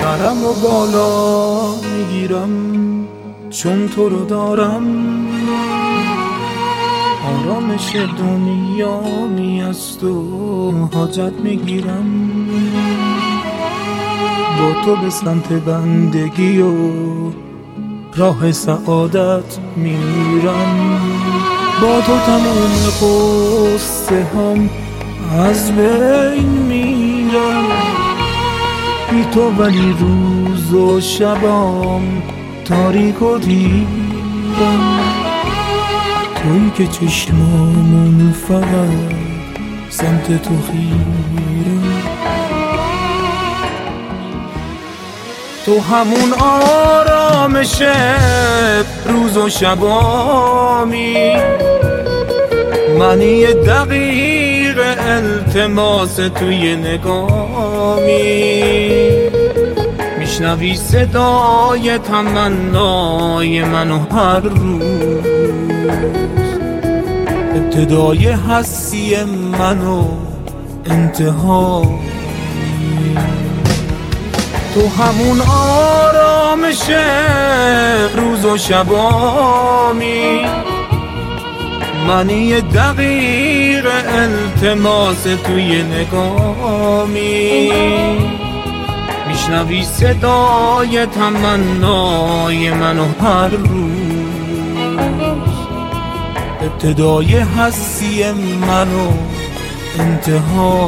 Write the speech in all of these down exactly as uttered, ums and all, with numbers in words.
سرم و بالا میگیرم چون تو رو دارم، آرامش دنیا می از تو حاجت میگیرم، با تو به سمت بندگی و راه سعادت میرم، با تو تمام قصه هم از بین میرم، بی تو ولی روز و شبام تاریک و دیرم، تویی که چشمامون فقط سمت تو خیره، تو همون آرامش روز و شبامی، منی یه دقیق التماس توی نگامی، میشنوی صدای تمنای منو هر روز، ابتدای هستی منو انتها، تو همون آرامش روز و شبامی، منی یه دقیق التماس توی نگامی، میشنوی صدای تمنای منو هر روز، ابتدای هستی منو انتها.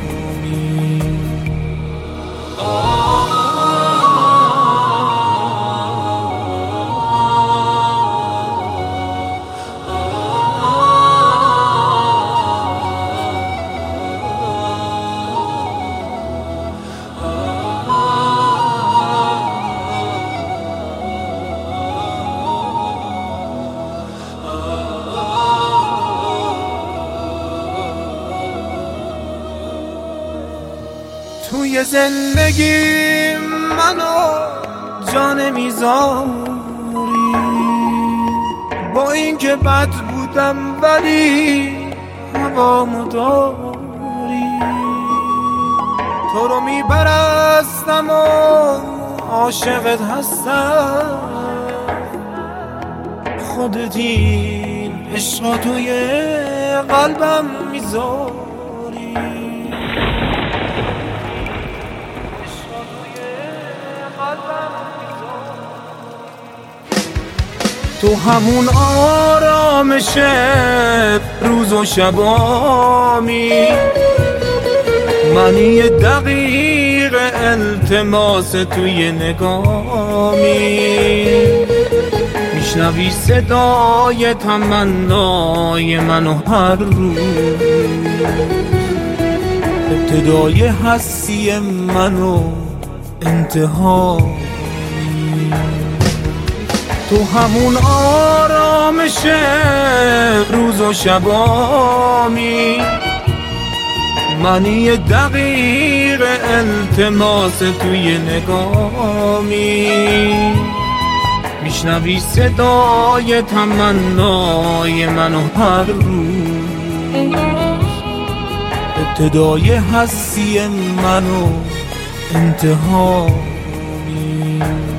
توی زندگی منو جان میذاری، با این که بد بودم ولی هوامو داری، تو رو میپرستم و عاشقت هستم، خودت این عشق توی قلبم میذاری، تو همون آرامش روز و شبامی، منی یه دقیق التماس توی نگامی، میشنوی صدای تمنای منو هر روز، ابتدای هستی منو انتها، تو همون آرامش روز و شبامی، منی یه دقیق التماس توی نگامی، میشنوی صدای تمنای منو هر روز، ابتدای هستی منو انتها.